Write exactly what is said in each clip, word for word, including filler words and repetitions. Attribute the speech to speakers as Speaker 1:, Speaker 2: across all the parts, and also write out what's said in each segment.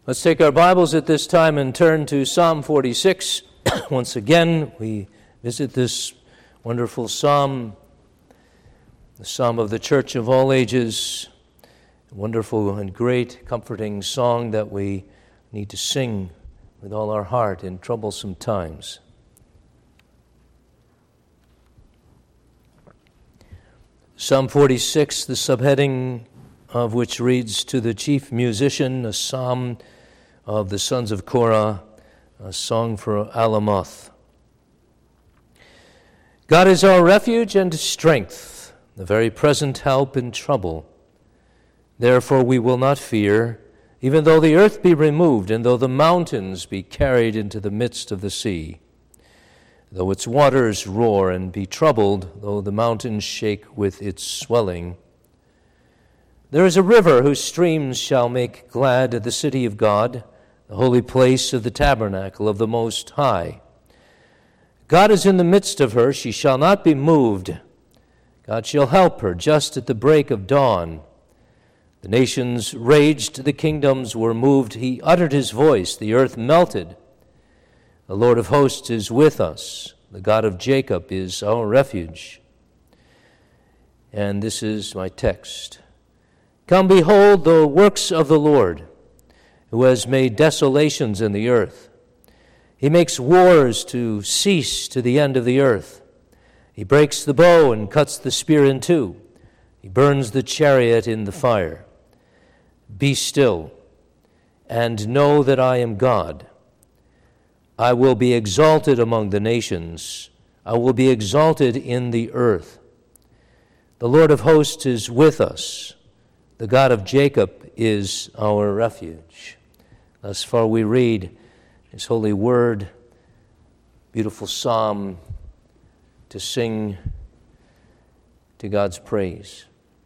Speaker 1: Let's take our Bibles at this time and turn to Psalm forty-six. Once again, we visit this wonderful psalm, the psalm of the church of all ages, a wonderful and great comforting song that we need to sing with all our heart in troublesome times. Psalm forty-six, the subheading of which reads, "To the chief musician, a psalm of the sons of Korah, a song for Alamoth. God is our refuge and strength, the very present help in trouble. Therefore we will not fear, even though the earth be removed, and though the mountains be carried into the midst of the sea. Though its waters roar and be troubled, though the mountains shake with its swelling. There is a river whose streams shall make glad the city of God, the holy place of the tabernacle of the Most High. God is in the midst of her, she shall not be moved. God shall help her just at the break of dawn. The nations raged, the kingdoms were moved. He uttered his voice, the earth melted. The Lord of hosts is with us. The God of Jacob is our refuge." And this is my text. "Come, behold the works of the Lord, who has made desolations in the earth. He makes wars to cease to the end of the earth. He breaks the bow and cuts the spear in two. He burns the chariot in the fire. Be still, and know that I am God. I will be exalted among the nations. I will be exalted in the earth. The Lord of hosts is with us. The God of Jacob is our refuge." Thus far we read his holy word, beautiful psalm to sing to God's praise.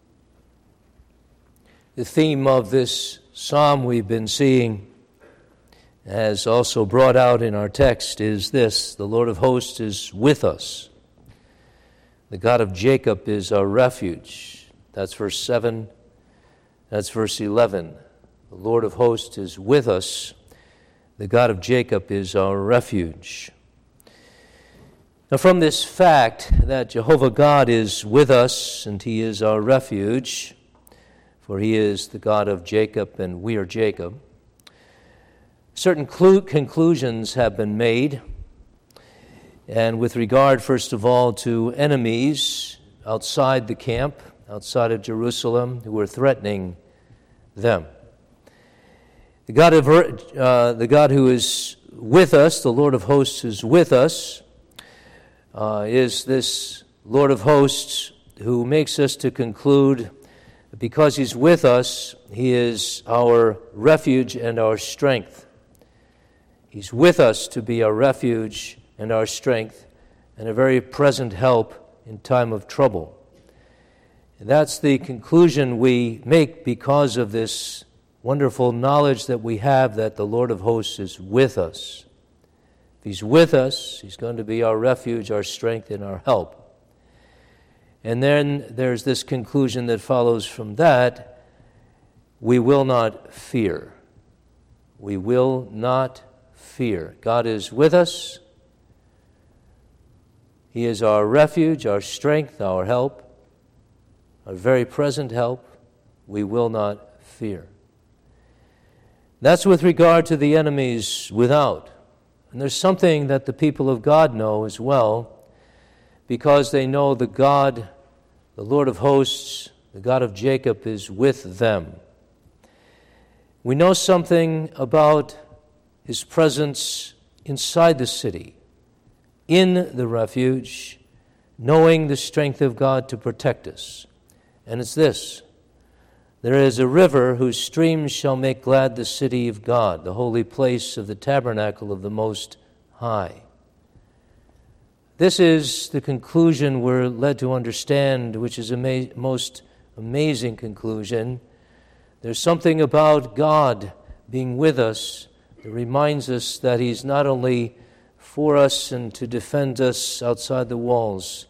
Speaker 1: The theme of this psalm we've been seeing, as also brought out in our text, is this: the Lord of hosts is with us. The God of Jacob is our refuge. That's verse seven. That's verse eleven. The Lord of hosts is with us. The God of Jacob is our refuge. Now, from this fact that Jehovah God is with us and he is our refuge, for he is the God of Jacob and we are Jacob, certain clu- conclusions have been made. And with regard, first of all, to enemies outside the camp, outside of Jerusalem, who were threatening them. The God of uh, the God who is with us, the Lord of hosts is with us, uh, is this Lord of hosts who makes us to conclude that because he's with us, he is our refuge and our strength. He's with us to be our refuge and our strength and a very present help in time of trouble. And that's the conclusion we make because of this wonderful knowledge that we have that the Lord of hosts is with us. If he's with us, he's going to be our refuge, our strength, and our help. And then there's this conclusion that follows from that: we will not fear. We will not fear. God is with us. He is our refuge, our strength, our help. Our very present help. We will not fear. That's with regard to the enemies without. And there's something that the people of God know as well, because they know the God, the Lord of hosts, the God of Jacob is with them. We know something about his presence inside the city, in the refuge, knowing the strength of God to protect us. And it's this: there is a river whose streams shall make glad the city of God, the holy place of the tabernacle of the Most High. This is the conclusion we're led to understand, which is a ama- most amazing conclusion. There's something about God being with us that reminds us that he's not only for us and to defend us outside the walls,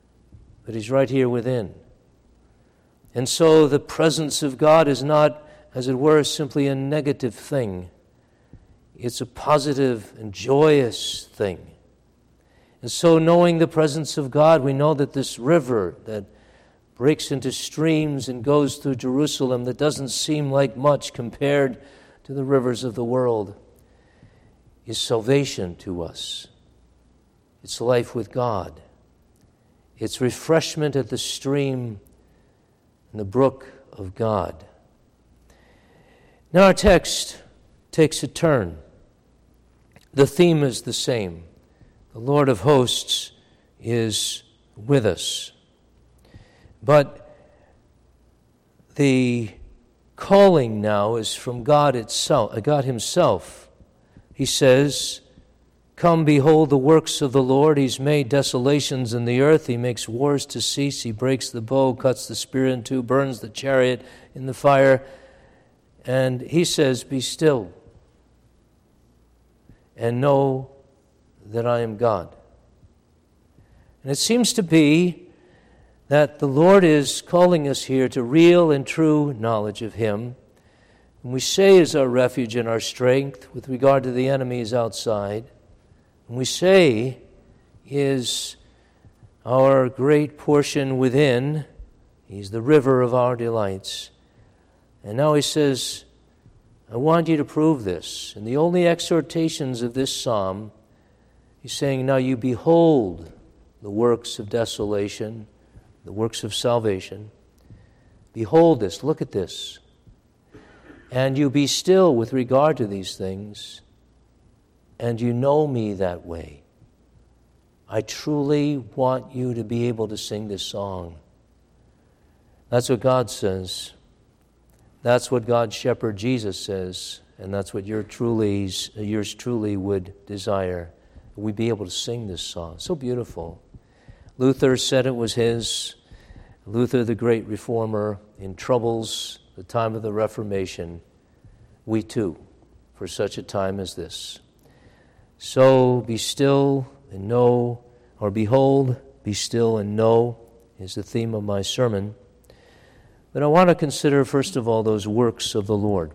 Speaker 1: but he's right here within. And so the presence of God is not as it were, simply a negative thing. It's a positive and joyous thing. And so, knowing the presence of God, we know that this river that breaks into streams and goes through Jerusalem, that doesn't seem like much compared to the rivers of the world, is salvation to us. It's life with God. It's refreshment at the stream in the brook of God. Now our text takes a turn. The theme is the same. The Lord of hosts is with us. But the calling now is from God itself, God himself. He says, "Come, behold the works of the Lord. He's made desolations in the earth. He makes wars to cease. He breaks the bow, cuts the spear in two, burns the chariot in the fire." And he says, "Be still and know that I am God." And it seems to be that the Lord is calling us here to real and true knowledge of him. And we say is our refuge and our strength with regard to the enemies outside. And we say is our great portion within. He's the river of our delights. And now he says, I want you to prove this. In the only exhortations of this psalm, he's saying, now you behold the works of desolation, the works of salvation. Behold this, look at this. And you be still with regard to these things, and you know me that way. I truly want you to be able to sing this song. That's what God says. That's what God's shepherd Jesus says, and that's what your truly, yours truly would desire. We be able to sing this song. So beautiful. Luther said it was his. Luther, the great reformer, in troubles, the time of the Reformation, we too, for such a time as this. So be still and know, or behold, be still and know, is the theme of my sermon. But I want to consider, first of all, those works of the Lord.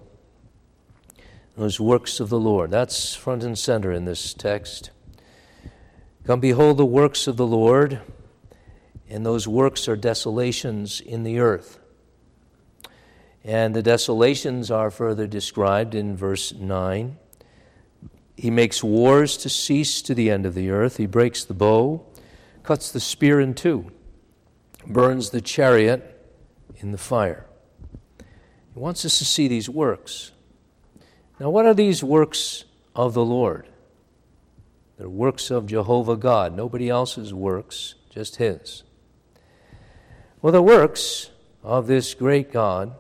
Speaker 1: Those works of the Lord. That's front and center in this text. Come behold the works of the Lord, and those works are desolations in the earth. And the desolations are further described in verse nine. He makes wars to cease to the end of the earth. He breaks the bow, cuts the spear in two, burns the chariot in the fire. He wants us to see these works. Now, what are these works of the Lord? They're works of Jehovah God. Nobody else's works, just his. Well, the works of this great God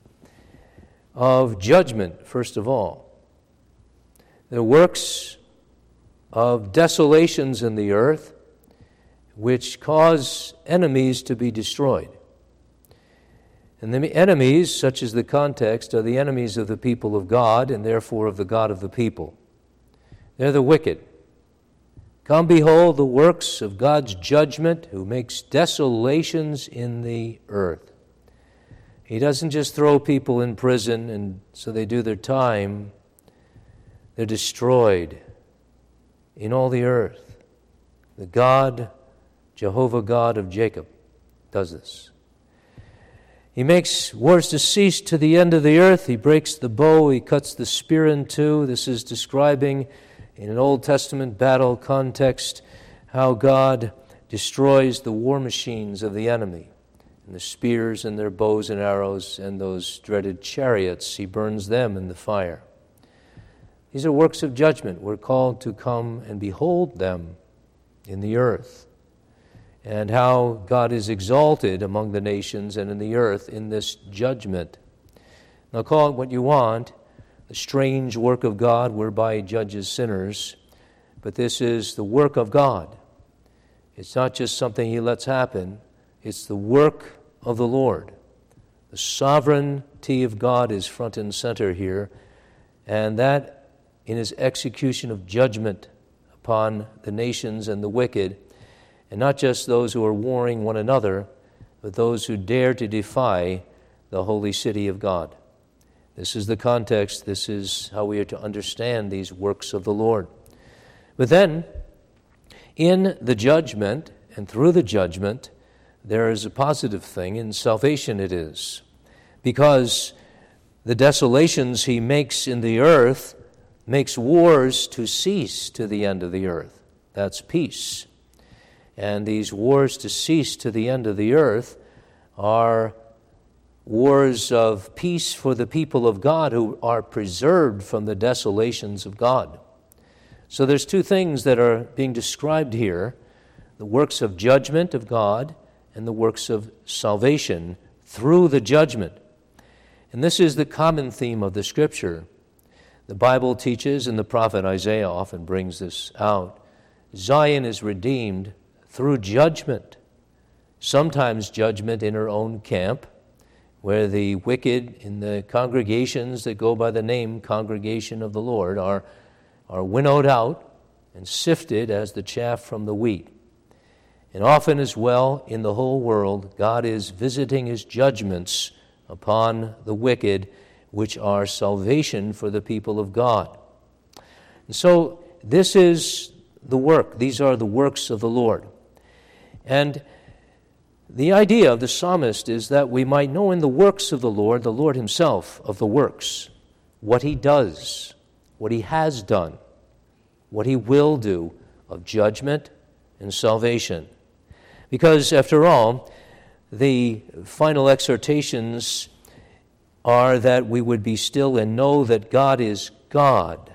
Speaker 1: of judgment, first of all. The works of desolations in the earth, which cause enemies to be destroyed. And the enemies, such as the context, are the enemies of the people of God, and therefore of the God of the people. They're the wicked. Come behold the works of God's judgment, who makes desolations in the earth. He doesn't just throw people in prison and so they do their time. They're destroyed in all the earth. The God, Jehovah God of Jacob, does this. He makes wars to cease to the end of the earth. He breaks the bow. He cuts the spear in two. This is describing, in an Old Testament battle context, how God destroys the war machines of the enemy, and the spears and their bows and arrows and those dreaded chariots. He burns them in the fire. These are works of judgment. We're called to come and behold them in the earth, and how God is exalted among the nations and in the earth in this judgment. Now call it what you want, the strange work of God whereby he judges sinners, but this is the work of God. It's not just something he lets happen, it's the work of the Lord. The sovereignty of God is front and center here, and that in his execution of judgment upon the nations and the wicked, and not just those who are warring one another, but those who dare to defy the holy city of God. This is the context. This is how we are to understand these works of the Lord. But then, in the judgment and through the judgment, there is a positive thing. In salvation it is. Because the desolations he makes in the earth makes wars to cease to the end of the earth. That's peace. And these wars to cease to the end of the earth are wars of peace for the people of God who are preserved from the desolations of God. So there's two things that are being described here, the works of judgment of God and the works of salvation through the judgment. And this is the common theme of the Scripture. The Bible teaches, and the prophet Isaiah often brings this out, Zion is redeemed through judgment. Sometimes judgment in her own camp, where the wicked in the congregations that go by the name Congregation of the Lord are, are winnowed out and sifted as the chaff from the wheat. And often as well in the whole world, God is visiting his judgments upon the wicked, which are salvation for the people of God. And so this is the work. These are the works of the Lord. And the idea of the psalmist is that we might know in the works of the Lord, the Lord himself of the works, what he does, what he has done, what he will do of judgment and salvation. Because, after all, the final exhortations are that we would be still and know that God is God.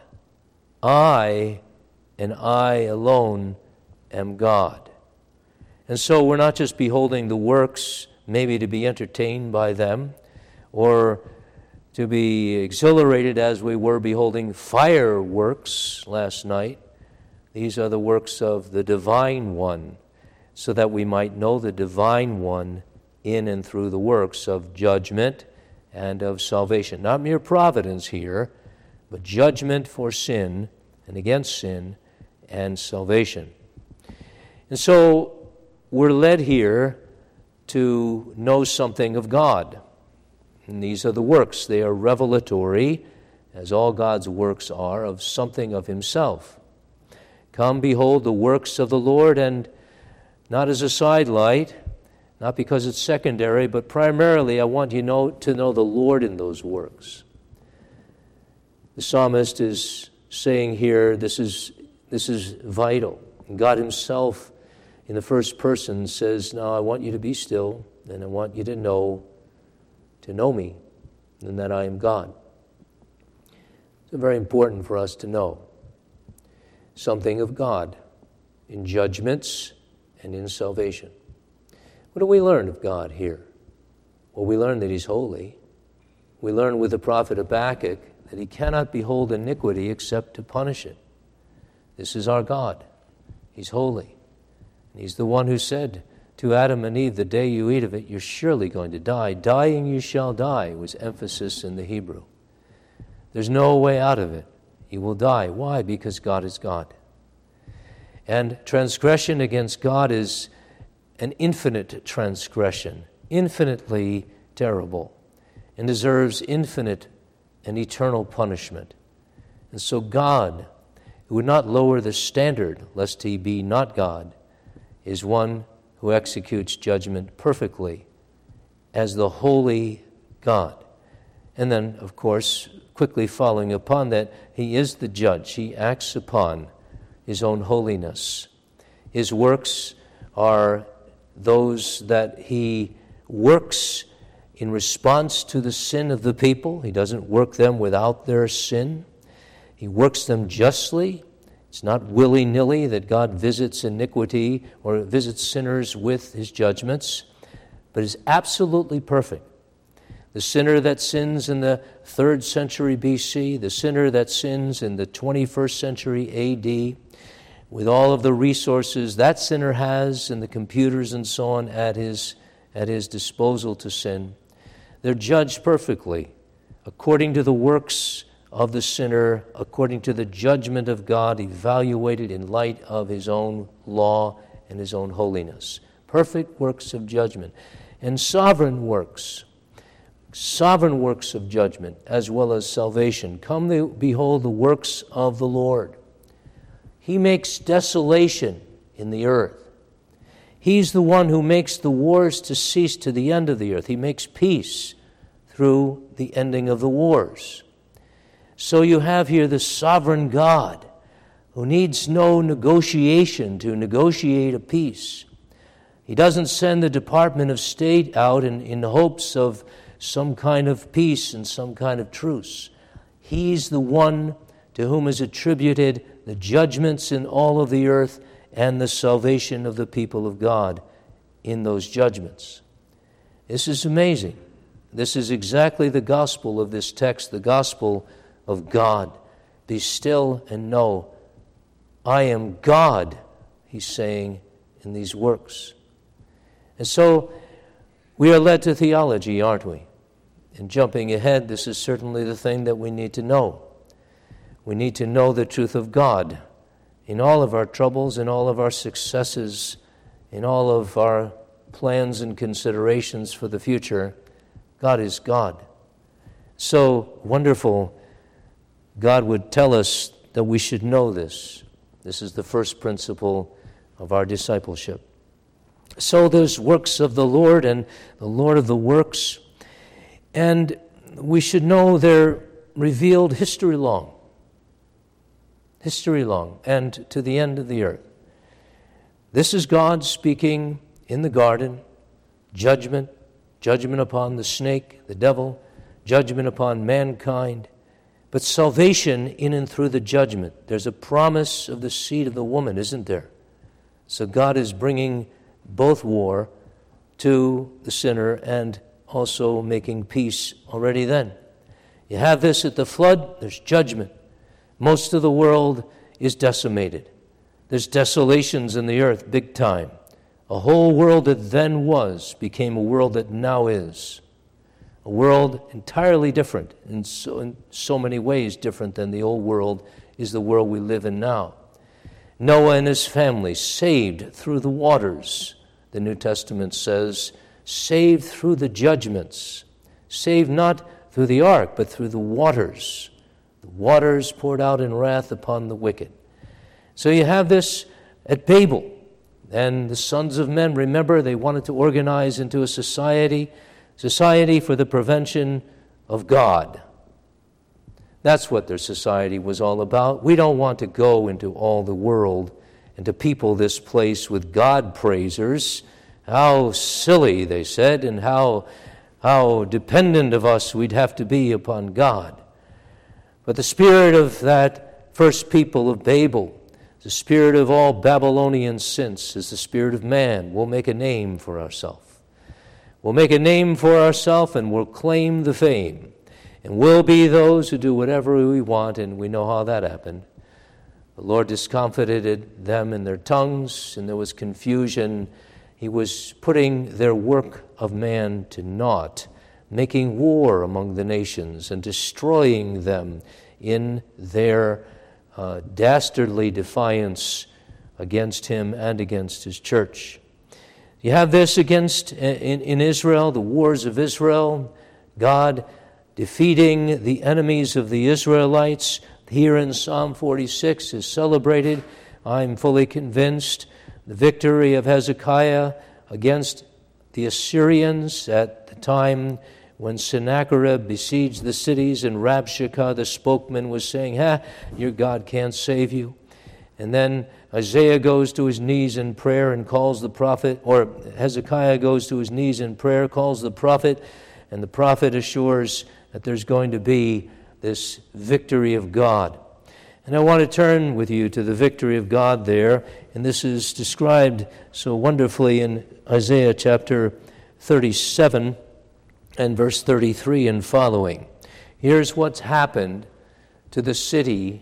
Speaker 1: I and I alone am God. And so we're not just beholding the works, maybe to be entertained by them, or to be exhilarated as we were beholding fireworks last night. These are the works of the Divine One, so that we might know the Divine One in and through the works of judgment and of salvation. Not mere providence here, but judgment for sin and against sin and salvation. And so we're led here to know something of God. And these are the works. They are revelatory, as all God's works are, of something of himself. Come, behold the works of the Lord, and not as a sidelight, not because it's secondary, but primarily I want you know, to know the Lord in those works. The psalmist is saying here, this is, this is vital. God himself, in the first person, says, now I want you to be still, and I want you to know, to know me, and that I am God. It's very important for us to know something of God in judgments and in salvation. What do we learn of God here? Well, we learn that he's holy. We learn with the prophet Habakkuk that he cannot behold iniquity except to punish it. This is our God. He's holy. And he's the one who said to Adam and Eve, the day you eat of it, you're surely going to die. Dying you shall die was emphasis in the Hebrew. There's no way out of it. You will die. Why? Because God is God. And transgression against God is an infinite transgression, infinitely terrible, and deserves infinite and eternal punishment. And so God, who would not lower the standard lest he be not God, is one who executes judgment perfectly as the holy God. And then, of course, quickly following upon that, he is the judge. He acts upon his own holiness. His works are those that he works in response to the sin of the people. He doesn't work them without their sin. He works them justly. It's not willy-nilly that God visits iniquity or visits sinners with his judgments, but is absolutely perfect. The sinner that sins in the third century B C, the sinner that sins in the twenty-first century A D, with all of the resources that sinner has and the computers and so on at his, at his disposal to sin, they're judged perfectly according to the works of the sinner, according to the judgment of God, evaluated in light of his own law and his own holiness. Perfect works of judgment. And sovereign works. sovereign works of judgment as well as salvation. Come, behold the works of the Lord. He makes desolation in the earth. He's the one who makes the wars to cease to the end of the earth. He makes peace through the ending of the wars. So you have here the sovereign God who needs no negotiation to negotiate a peace. He doesn't send the Department of State out in, in hopes of some kind of peace and some kind of truce. He's the one to whom is attributed the judgments in all of the earth and the salvation of the people of God in those judgments. This is amazing. This is exactly the gospel of this text, the gospel of God. Be still and know, I am God, he's saying in these works. And so we are led to theology, aren't we? And jumping ahead, this is certainly the thing that we need to know. We need to know the truth of God in all of our troubles, in all of our successes, in all of our plans and considerations for the future. God is God. So wonderful, God would tell us that we should know this. This is the first principle of our discipleship. So there's works of the Lord and the Lord of the works, and we should know they're revealed history long. History long, and to the end of the earth. This is God speaking in the garden, judgment, judgment upon the snake, the devil, judgment upon mankind, but salvation in and through the judgment. There's a promise of the seed of the woman, isn't there? So God is bringing both war to the sinner and also making peace already then. You have this at the flood, there's judgment. Most of the world is decimated. There's desolations in the earth, big time. A whole world that then was became a world that now is. A world entirely different, in so, in so many ways different than the old world is the world we live in now. Noah and his family saved through the waters, the New Testament says, saved through the judgments, saved not through the ark, but through the waters. The waters poured out in wrath upon the wicked. So you have this at Babel. And the sons of men, remember, they wanted to organize into a society, society for the prevention of God. That's what their society was all about. We don't want to go into all the world and to people this place with God praisers. How silly, they said, and how, how dependent of us we'd have to be upon God. But the spirit of that first people of Babel, the spirit of all Babylonians since, is the spirit of man. We'll make a name for ourselves. We'll make a name for ourselves and we'll claim the fame. And we'll be those who do whatever we want, and we know how that happened. The Lord discomfited them in their tongues, and there was confusion. He was putting their work of man to naught, making war among the nations and destroying them in their uh, dastardly defiance against him and against his church. You have this against in, in Israel, the wars of Israel, God defeating the enemies of the Israelites. Here in Psalm forty-six is celebrated, I'm fully convinced, the victory of Hezekiah against the Assyrians at the time when Sennacherib besieged the cities and Rabshakeh, the spokesman, was saying, ha, your God can't save you. And then Isaiah goes to his knees in prayer and calls the prophet, or Hezekiah goes to his knees in prayer, calls the prophet, and the prophet assures that there's going to be this victory of God. And I want to turn with you to the victory of God there, and this is described so wonderfully in Isaiah chapter thirty-seven and verse thirty-three and following. Here's what's happened to the city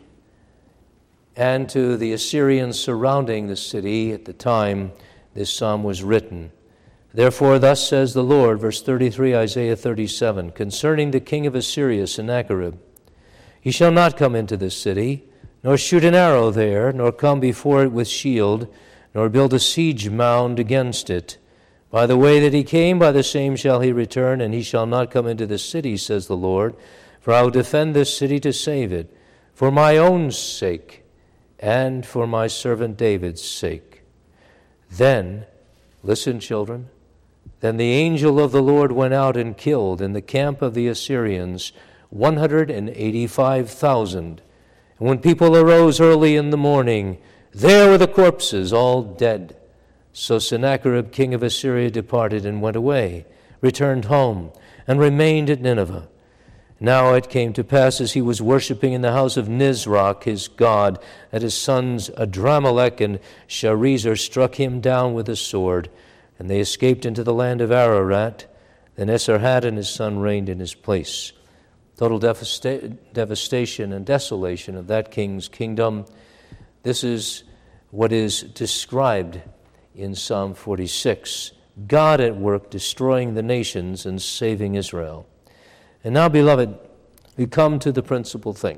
Speaker 1: and to the Assyrians surrounding the city at the time this psalm was written. Therefore, thus says the Lord, verse thirty-three, Isaiah thirty-seven, concerning the king of Assyria, Sennacherib, he shall not come into this city, nor shoot an arrow there, nor come before it with shield, nor build a siege mound against it. By the way that he came, by the same shall he return, and he shall not come into the city, says the Lord. For I will defend this city to save it, for my own sake, and for my servant David's sake. Then, listen, children, then the angel of the Lord went out and killed in the camp of the Assyrians one hundred eighty-five thousand. And when people arose early in the morning, there were the corpses, all dead. So Sennacherib, king of Assyria, departed and went away, returned home, and remained at Nineveh. Now it came to pass, as he was worshipping in the house of Nisroch, his god, that his sons Adramelech and Sharezer struck him down with a sword, and they escaped into the land of Ararat. Then Esarhaddon his son reigned in his place. Total devasta- devastation and desolation of that king's kingdom. This is what is described in Psalm forty-six. God at work destroying the nations and saving Israel. And now, beloved, we come to the principal thing.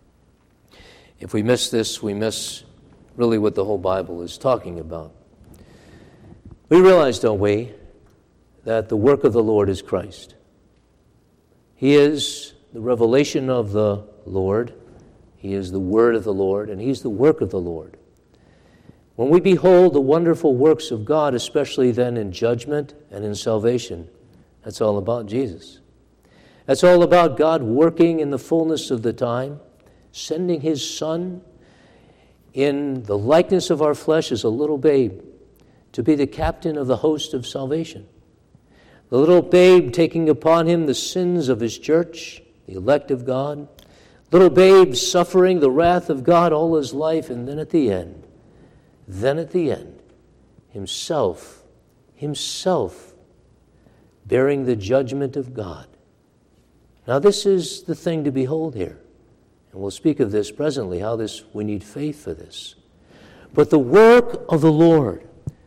Speaker 1: If we miss this, we miss really what the whole Bible is talking about. We realize, don't we, that the work of the Lord is Christ. He is the revelation of the Lord. He is the word of the Lord, and he's the work of the Lord. When we behold the wonderful works of God, especially then in judgment and in salvation, that's all about Jesus. That's all about God working in the fullness of the time, sending his Son in the likeness of our flesh as a little babe to be the captain of the host of salvation. The little babe taking upon him the sins of his church, the elect of God. Little babe suffering the wrath of God all his life, and then at the end, then at the end, himself, himself bearing the judgment of God. Now this is the thing to behold here. And we'll speak of this presently, how this we need faith for this. But the work of the Lord,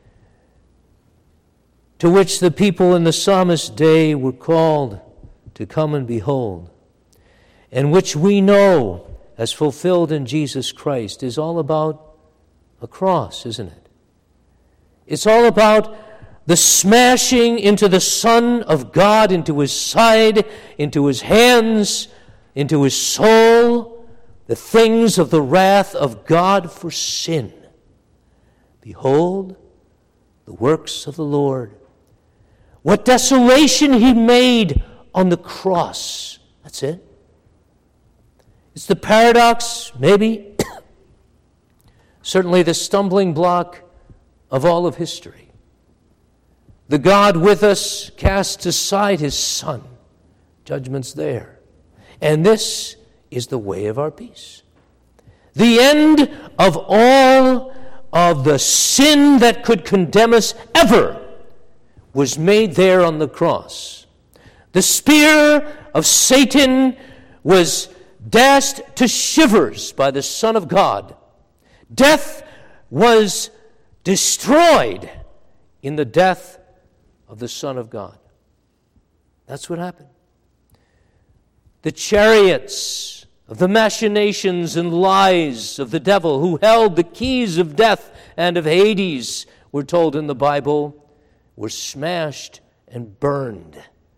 Speaker 1: to which the people in the psalmist's day were called to come and behold, and which we know as fulfilled in Jesus Christ, is all about a cross, isn't it? It's all about the smashing into the Son of God, into his side, into his hands, into his soul, the things of the wrath of God for sin. Behold the works of the Lord. What desolation he made on the cross. That's it. It's the paradox, maybe, certainly the stumbling block of all of history. The God with us casts aside his Son. Judgment's there. And this is the way of our peace. The end of all of the sin that could condemn us ever was made there on the cross. The spear of Satan was dashed to shivers by the Son of God. Death was destroyed in the death of the Son of God. That's what happened. The chariots of the machinations and lies of the devil, who held the keys of death and of Hades, we're told in the Bible, were smashed and burned.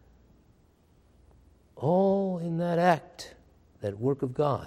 Speaker 1: All in that act, that work of God,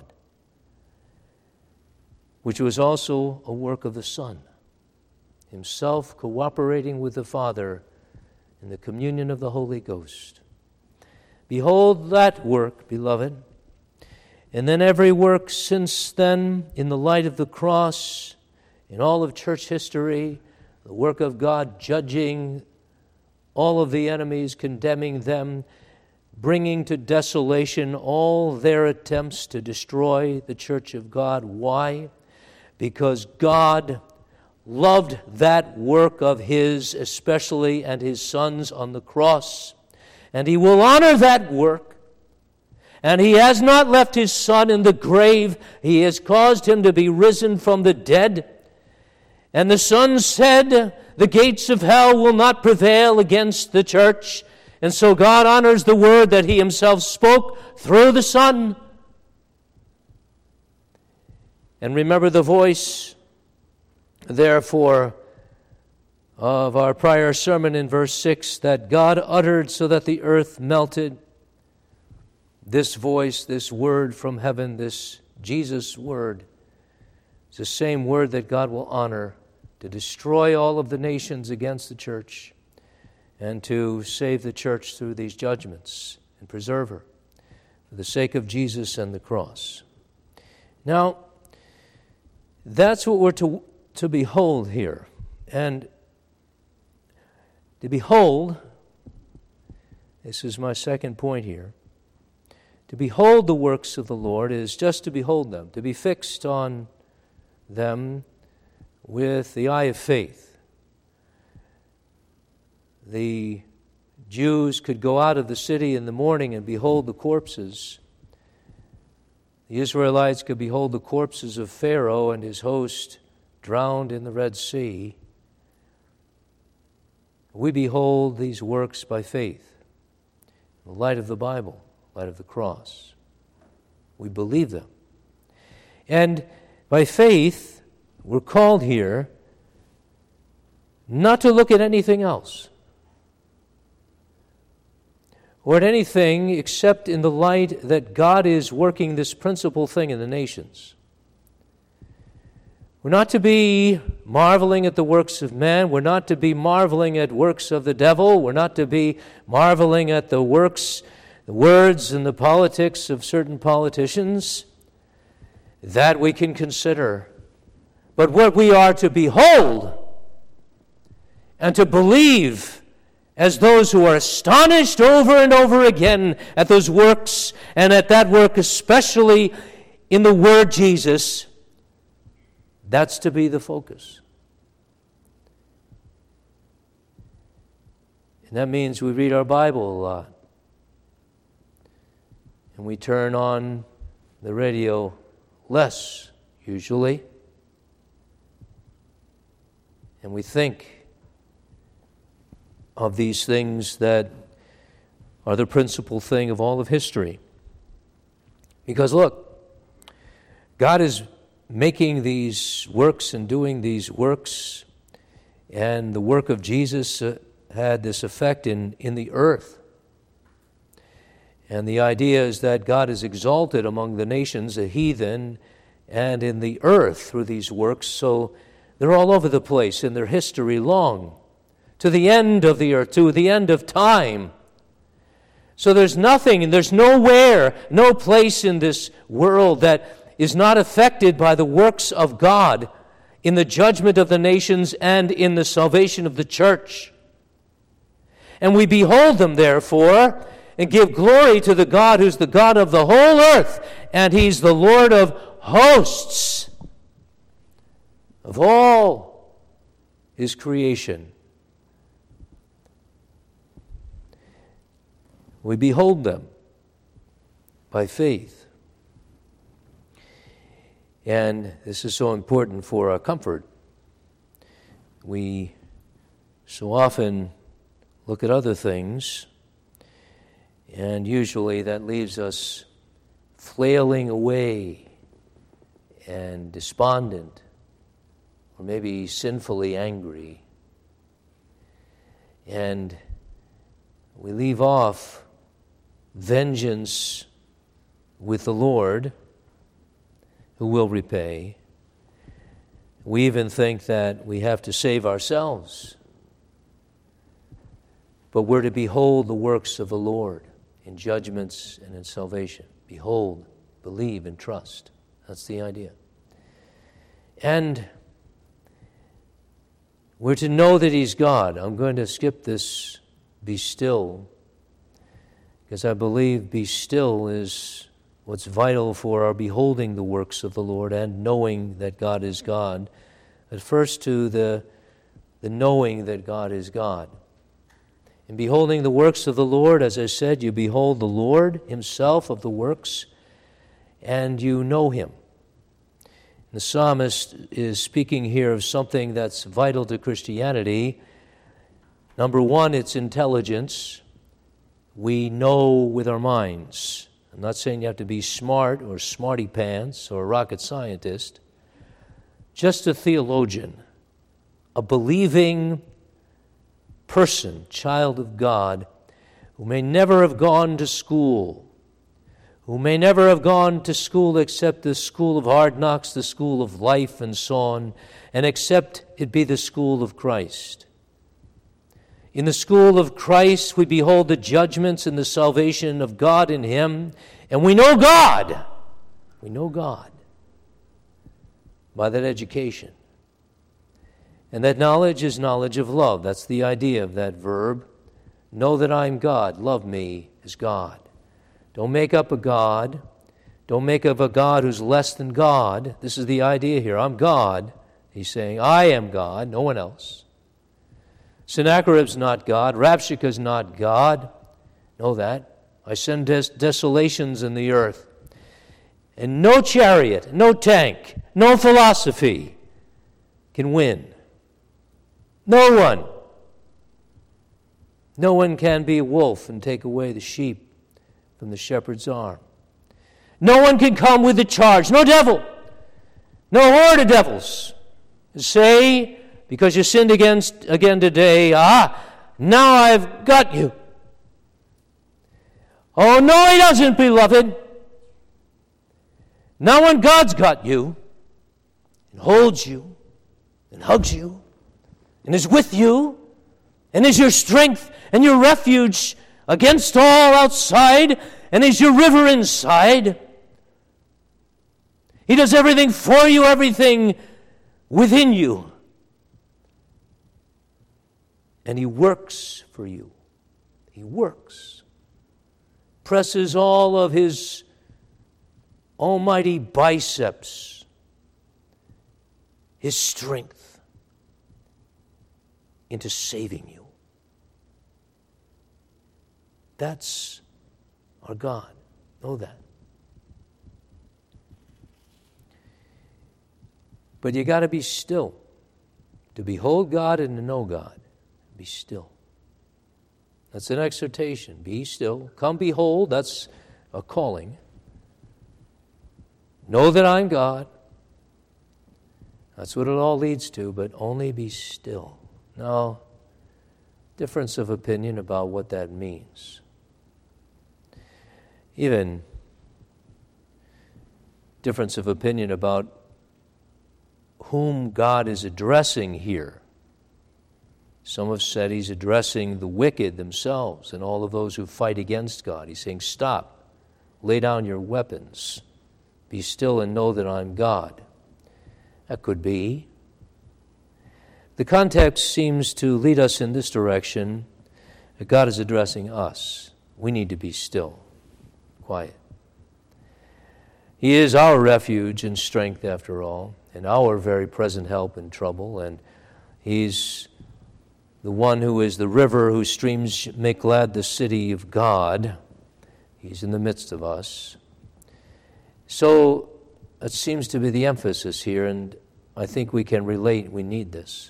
Speaker 1: which was also a work of the Son, himself cooperating with the Father in the communion of the Holy Ghost. Behold that work, beloved. And then every work since then, in the light of the cross, in all of church history, the work of God judging all of the enemies, condemning them, bringing to desolation all their attempts to destroy the church of God. Why? Because God loved that work of his, especially, and his Son's on the cross. And he will honor that work. And he has not left his Son in the grave. He has caused him to be risen from the dead. And the Son said, the gates of hell will not prevail against the church. And so God honors the word that he himself spoke through the Son. And remember the voice, therefore, of our prior sermon in verse six, that God uttered so that the earth melted. This voice, this word from heaven, this Jesus word, is the same word that God will honor to destroy all of the nations against the church and to save the church through these judgments and preserve her for the sake of Jesus and the cross. Now, that's what we're to, to behold here. And to behold, this is my second point here, to behold the works of the Lord is just to behold them, to be fixed on them with the eye of faith. The Jews could go out of the city in the morning and behold the corpses. The Israelites could behold the corpses of Pharaoh and his host drowned in the Red Sea. We behold these works by faith, in the light of the Bible, light of the cross. We believe them. And by faith, we're called here not to look at anything else or at anything except in the light that God is working this principal thing in the nations. We're not to be marveling at the works of man. We're not to be marveling at works of the devil. We're not to be marveling at the works, the words, and the politics of certain politicians. That we can consider. But what we are to behold and to believe as those who are astonished over and over again at those works, and at that work especially in the word Jesus, that's to be the focus. And that means we read our Bible a lot. And we turn on the radio less, usually. And we think of these things that are the principal thing of all of history. Because look, God is making these works and doing these works, and the work of Jesus uh, had this effect in, in the earth. And the idea is that God is exalted among the nations, the heathen, and in the earth through these works. So they're all over the place in their history long, to the end of the earth, to the end of time. So there's nothing, and there's nowhere, no place in this world that is not affected by the works of God in the judgment of the nations and in the salvation of the church. And we behold them, therefore, and give glory to the God who's the God of the whole earth, and He's the Lord of hosts of all His creation. We behold them by faith. And this is so important for our comfort. We so often look at other things, and usually that leaves us flailing away and despondent, or maybe sinfully angry. And we leave off vengeance with the Lord, who will repay. We even think that we have to save ourselves. But we're to behold the works of the Lord in judgments and in salvation. Behold, believe, and trust. That's the idea. And we're to know that He's God. I'm going to skip this be still, because I believe be still is what's vital for our beholding the works of the Lord and knowing that God is God. But first to the, the knowing that God is God. In beholding the works of the Lord, as I said, you behold the Lord Himself of the works, and you know Him. The psalmist is speaking here of something that's vital to Christianity. Number one, it's intelligence. We know with our minds. I'm not saying you have to be smart or smarty pants or a rocket scientist. Just a theologian, a believing person, child of God, who may never have gone to school, who may never have gone to school except the school of hard knocks, the school of life and so on, and except it be the school of Christ. In the school of Christ, we behold the judgments and the salvation of God in Him, and we know God. We know God by that education. And that knowledge is knowledge of love. That's the idea of that verb. Know that I'm God. Love me as God. Don't make up a God. Don't make up a God who's less than God. This is the idea here. I'm God. He's saying, I am God, no one else. Sennacherib's not God. Rabshakeh's not God. Know that. I send des- desolations in the earth. And no chariot, no tank, no philosophy can win. No one. No one can be a wolf and take away the sheep from the shepherd's arm. No one can come with a charge. No devil. No horde of devils. Say, because you sinned against again today, ah, now I've got you. Oh, no, he doesn't, beloved. Now when God's got you, and holds you, and hugs you, and is with you, and is your strength and your refuge against all outside, and is your river inside, He does everything for you, everything within you. And He works for you. He works. Presses all of His almighty biceps, His strength, into saving you. That's our God. Know that. But you got to be still. To behold God and to know God. Be still. That's an exhortation. Be still. Come behold. That's a calling. Know that I'm God. That's what it all leads to, but only be still. Now, difference of opinion about what that means. Even difference of opinion about whom God is addressing here. Some have said He's addressing the wicked themselves and all of those who fight against God. He's saying, stop, lay down your weapons, be still and know that I'm God. That could be. The context seems to lead us in this direction, that God is addressing us. We need to be still, quiet. He is our refuge and strength, after all, and our very present help in trouble, and He's the one who is the river whose streams make glad the city of God. He's in the midst of us. So that seems to be the emphasis here, and I think we can relate. We need this.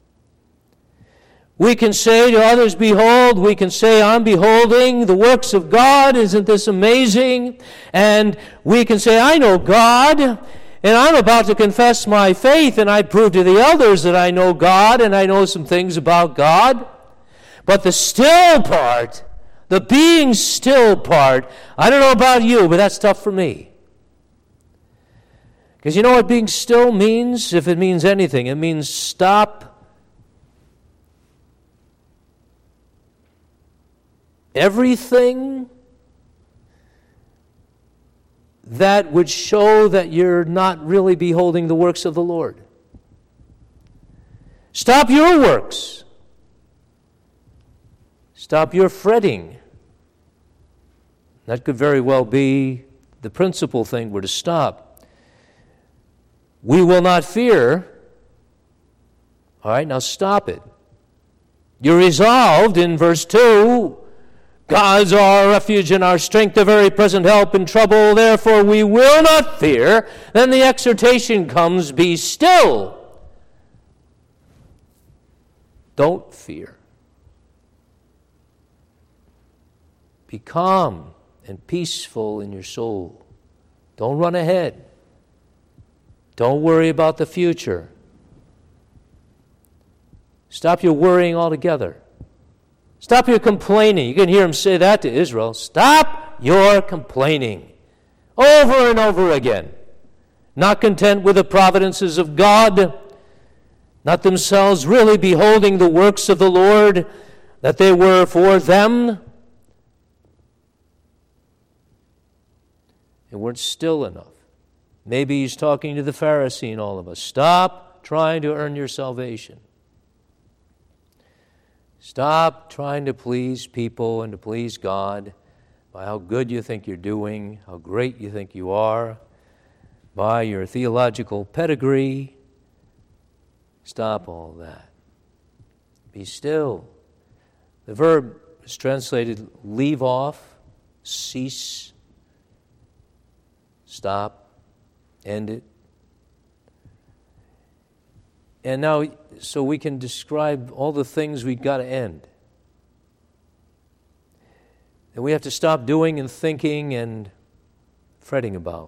Speaker 1: We can say to others, behold. We can say, I'm beholding the works of God. Isn't this amazing? And we can say, I know God, and I'm about to confess my faith, and I prove to the elders that I know God, and I know some things about God. But the still part, the being still part, I don't know about you, but that's tough for me. Because you know what being still means? If it means anything, it means stop everything that would show that you're not really beholding the works of the Lord. Stop your works. Stop your fretting. That could very well be the principal thing we're to stop. We will not fear. All right, now stop it. You're resolved in verse two. God's our refuge and our strength, a very present help in trouble. Therefore we will not fear. Then the exhortation comes, be still. Don't fear. Be calm and peaceful in your soul. Don't run ahead. Don't worry about the future. Stop your worrying altogether. Stop your complaining. You can hear him say that to Israel. Stop your complaining. Over and over again. Not content with the providences of God, not themselves really beholding the works of the Lord, that they were for them. They weren't still enough. Maybe he's talking to the Pharisee in all of us. Stop trying to earn your salvation. Stop trying to please people and to please God by how good you think you're doing, how great you think you are, by your theological pedigree. Stop all that. Be still. The verb is translated leave off, cease, stop, end it. And now, so we can describe all the things we've got to end. That we have to stop doing and thinking and fretting about.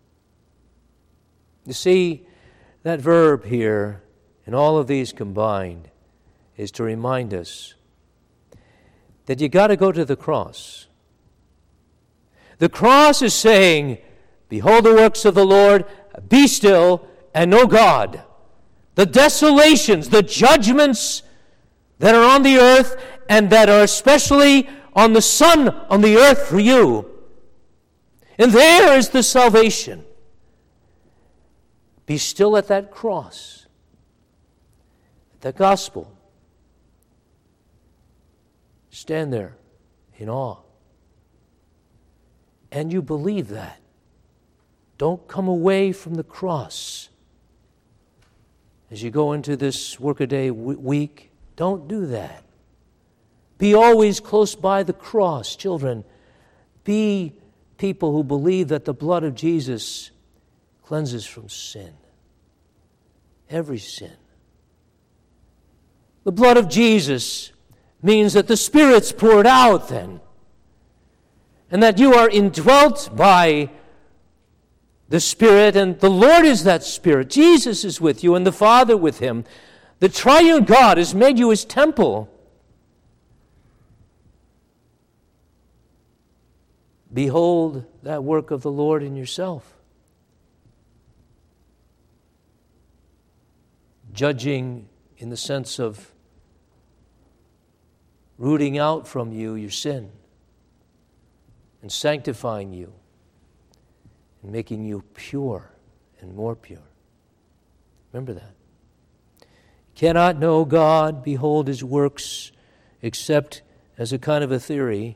Speaker 1: You see, that verb here, and all of these combined, is to remind us that you got to go to the cross. The cross is saying, behold the works of the Lord, be still, and know God. The desolations, the judgments that are on the earth, and that are especially on the sun on the earth for you. And there is the salvation. Be still at that cross, at the gospel. Stand there in awe. And you believe that. Don't come away from the cross. As you go into this workaday week, don't do that. Be always close by the cross, children. Be people who believe that the blood of Jesus cleanses from sin. Every sin. The blood of Jesus means that the Spirit's poured out then. And that you are indwelt by the Spirit, and the Lord is that Spirit. Jesus is with you, and the Father with him. The triune God has made you his temple. Behold that work of the Lord in yourself. Judging in the sense of rooting out from you your sin and sanctifying you and making you pure and more pure. Remember that. You cannot know God, behold his works, except as a kind of a theory,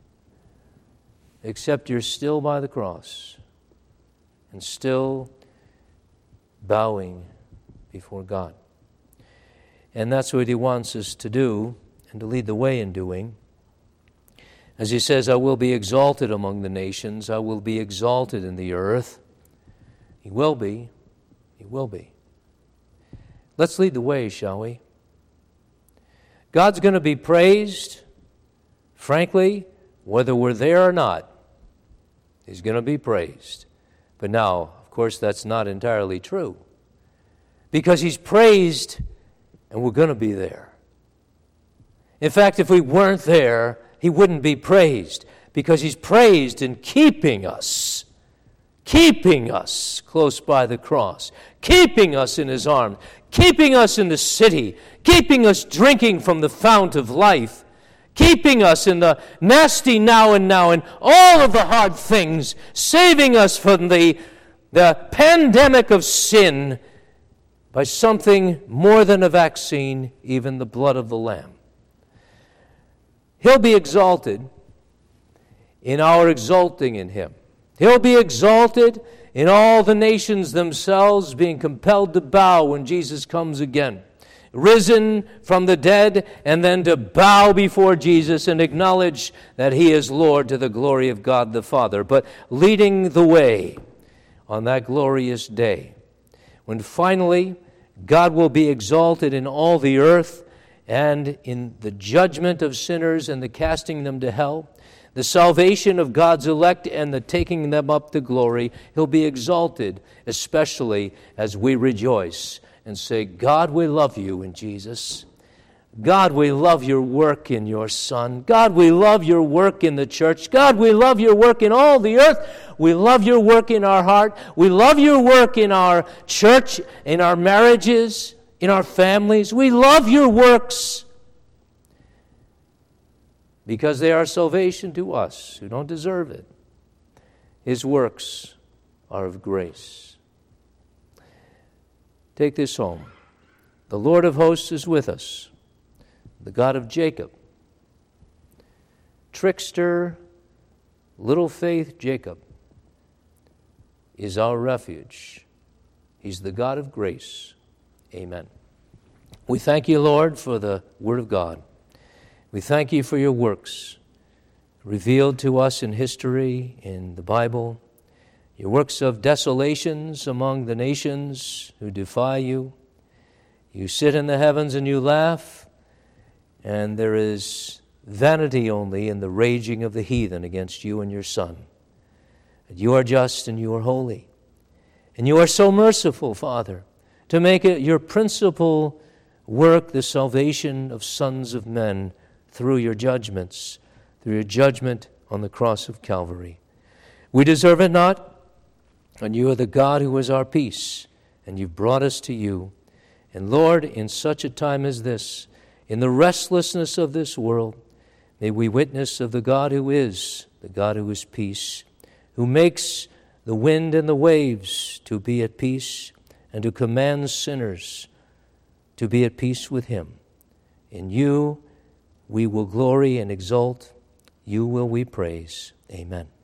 Speaker 1: except you're still by the cross and still bowing before God. And that's what he wants us to do and to lead the way in doing. As he says, I will be exalted among the nations. I will be exalted in the earth. He will be. He will be. Let's lead the way, shall we? God's going to be praised, frankly, whether we're there or not. He's going to be praised. But now, of course, that's not entirely true. Because he's praised, and we're going to be there. In fact, if we weren't there, he wouldn't be praised, because he's praised in keeping us, keeping us close by the cross, keeping us in his arms, keeping us in the city, keeping us drinking from the fount of life, keeping us in the nasty now and now and all of the hard things, saving us from the, the pandemic of sin by something more than a vaccine, even the blood of the Lamb. He'll be exalted in our exalting in him. He'll be exalted in all the nations themselves being compelled to bow when Jesus comes again. Risen from the dead, and then to bow before Jesus and acknowledge that he is Lord to the glory of God the Father. But leading the way on that glorious day, when finally God will be exalted in all the earth, and in the judgment of sinners and the casting them to hell, the salvation of God's elect and the taking them up to glory, he'll be exalted, especially as we rejoice and say, God, we love you in Jesus. God, we love your work in your Son. God, we love your work in the church. God, we love your work in all the earth. We love your work in our heart. We love your work in our church, in our marriages, in our families. We love your works because they are salvation to us who don't deserve it. His works are of grace. Take this home. The Lord of hosts is with us, the God of Jacob. Trickster, little faith Jacob is our refuge. He's the God of grace. Amen. We thank you, Lord, for the Word of God. We thank you for your works revealed to us in history, in the Bible, your works of desolations among the nations who defy you. You sit in the heavens and you laugh, and there is vanity only in the raging of the heathen against you and your Son. And you are just and you are holy. And you are so merciful, Father, to make it your principal work, the salvation of sons of men through your judgments, through your judgment on the cross of Calvary. We deserve it not, and you are the God who is our peace, and you've brought us to you. And Lord, in such a time as this, in the restlessness of this world, may we witness of the God who is, the God who is peace, who makes the wind and the waves to be at peace, and who commands sinners to be at peace with him. In you we will glory and exult. You will we praise. Amen.